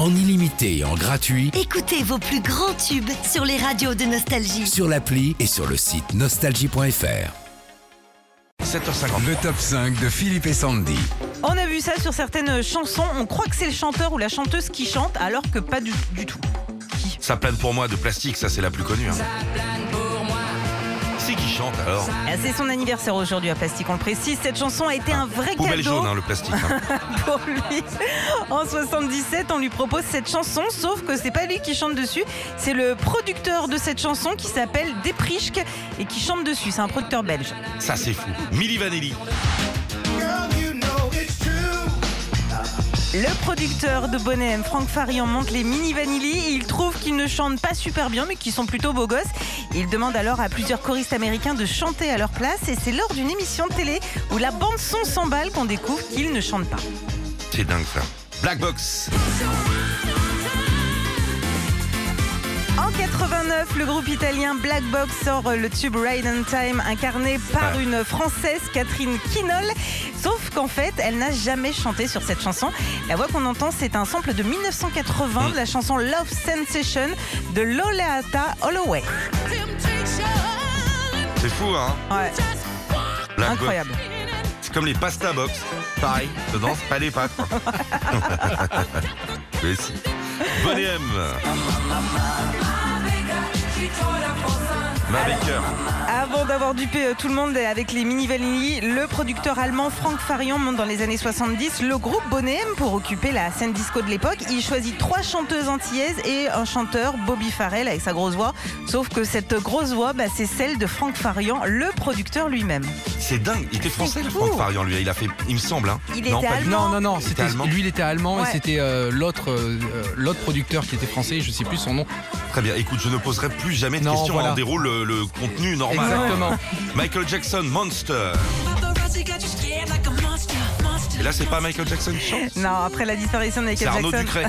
en illimité et en gratuit Écoutez vos plus grands tubes sur les radios de Nostalgie. sur l'appli et sur le site nostalgie.fr. 7h50. Le top 5 de Philippe et Sandy. On a vu ça sur certaines chansons, on croit que c'est le chanteur ou la chanteuse qui chante alors que pas du tout. Ça plane pour moi de plastique, ça c'est la plus connue. C'est qui chante alors? C'est son anniversaire aujourd'hui à Plastique, on le précise. Cette chanson a été un vrai Poubelle cadeau jaune, le plastique. pour lui. En 77, on lui propose cette chanson, sauf que c'est pas lui qui chante dessus, c'est le producteur de cette chanson qui s'appelle Deprischke et qui chante dessus. C'est un producteur belge. Ça c'est fou. Milli Vanilli. Le producteur de Boney M, Franck Farian, monte les Mini Vanilli et il trouve qu'ils ne chantent pas super bien mais qu'ils sont plutôt beaux gosses. Il demande alors à plusieurs choristes américains de chanter à leur place et c'est lors d'une émission de télé où la bande son s'emballe qu'on découvre qu'ils ne chantent pas. C'est dingue ça. Black Box. En 89, le groupe italien Black Box sort le tube Ride on Time incarné par une Française, Catherine Quinol. Sauf qu'en fait, elle n'a jamais chanté sur cette chanson. La voix qu'on entend, c'est un sample de 1980 de la chanson Love Sensation de Loleatta Holloway. C'est fou hein. Ouais, Black incroyable. Box. C'est comme les pasta box. Pareil, dedans c'est pas les pâtes. Mais si. Boney M. Ma Baker. Avant d'avoir dupé tout le monde avec les Mini Vanilli, le producteur allemand Franck Farian monte dans les années 70 le groupe Boney M pour occuper la scène disco de l'époque. Il choisit 3 chanteuses antillaises et un chanteur, Bobby Farrell, avec sa grosse voix. Sauf que cette grosse voix, c'est celle de Franck Farian, le producteur lui-même. C'est dingue. Il était français le fou. Franck Farian lui. Il a fait, il me semble. Hein. Il non, était pas du tout. allemand. Non, c'était, allemand. lui il était allemand Ouais. et c'était l'autre producteur qui était français, je sais plus son nom. Très bien. Écoute, je ne poserai plus jamais de Non, questions. voilà. On déroule le contenu normal. Exactement. Michael Jackson, Monster. Et là, c'est pas Michael Jackson qui chante. Non, après la disparition de C'est Michael Arnaud Jackson. Ducret.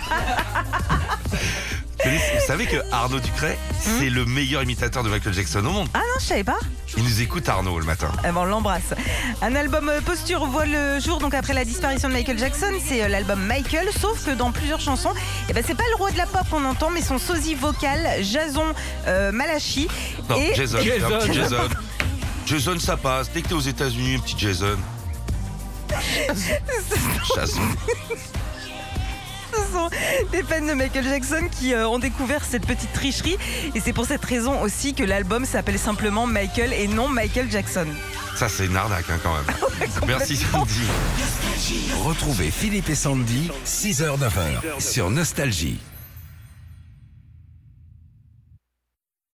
Vous savez que Arnaud Ducret, c'est le meilleur imitateur de Michael Jackson au monde. Ah non, je savais pas. Il nous écoute Arnaud le matin. Eh ben, on l'embrasse. Un album posture voit le jour donc après la disparition de Michael Jackson. C'est l'album Michael, sauf que dans plusieurs chansons, c'est pas le roi de la pop qu'on entend, mais son sosie vocal Jason Malachi. Non, Et Jason. Jason. Un petit Jason. Jason, ça passe. Dès que t'es aux États-Unis, un petit Jason. Jason. ce sont des fans de Michael Jackson qui ont découvert cette petite tricherie. Et c'est pour cette raison aussi que l'album s'appelle simplement Michael et non Michael Jackson. Ça, c'est une arnaque quand même. Merci Sandy. Retrouvez Philippe et Sandy, 6h-9h sur Nostalgie.